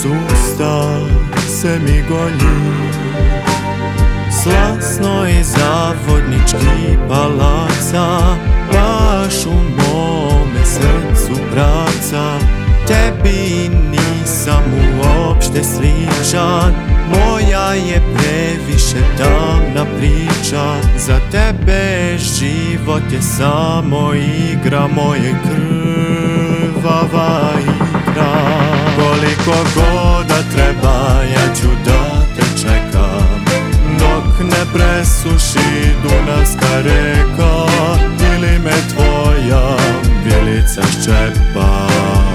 usta se mi golji, slasno iza vodničkih palaca, baš u mome srcu pravca. Tebi nisam uopšte sličan, moja je previše tamna priča. Za tebe život je samo igra, moje krvava igra. Koliko god da treba, ja ću da te čekam, dok ne presuši dunavska reka ili me tvoja vilica ščepa.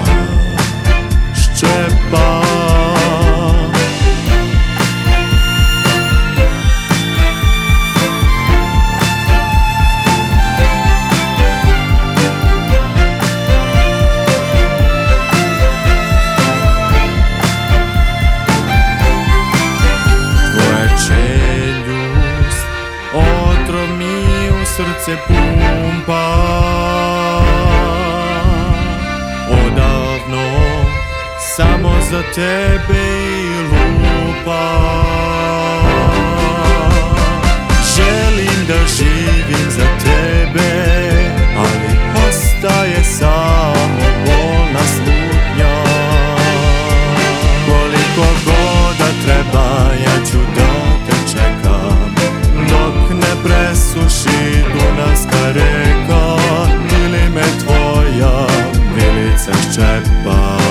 Otrov mi u srce pumpa, odavno samo za tebe i lupa. Želim da živim za tebe, ali ostaje samo bolna slutnja. Koliko god da treba, ja ću da te čekam, dok ne presuši dunavska reka ili me tvoja vilica ščepa.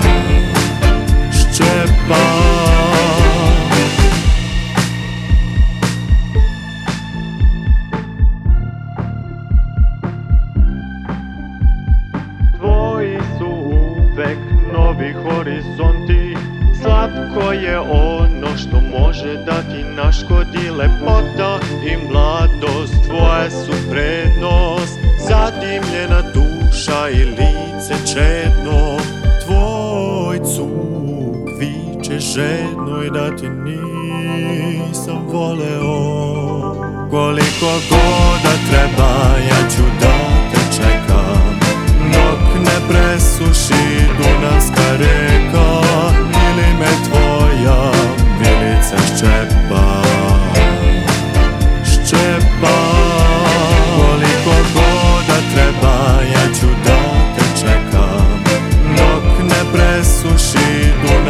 Tvoji su uvek novi horizonti, slatko je ono što može da ti naškodi. Lepota i mladost tvoje su prednost, zadimljena duša i lice čedno. Tvoj cuk viče žedno i da ti nisam voleo. Koliko god da treba, ja ću da te čekam, dok ne presuši dunavska reka ili me tvoja vilica ščepa. Koliko god da treba, ja ću da te čekam, dok ne presuši dunavska reka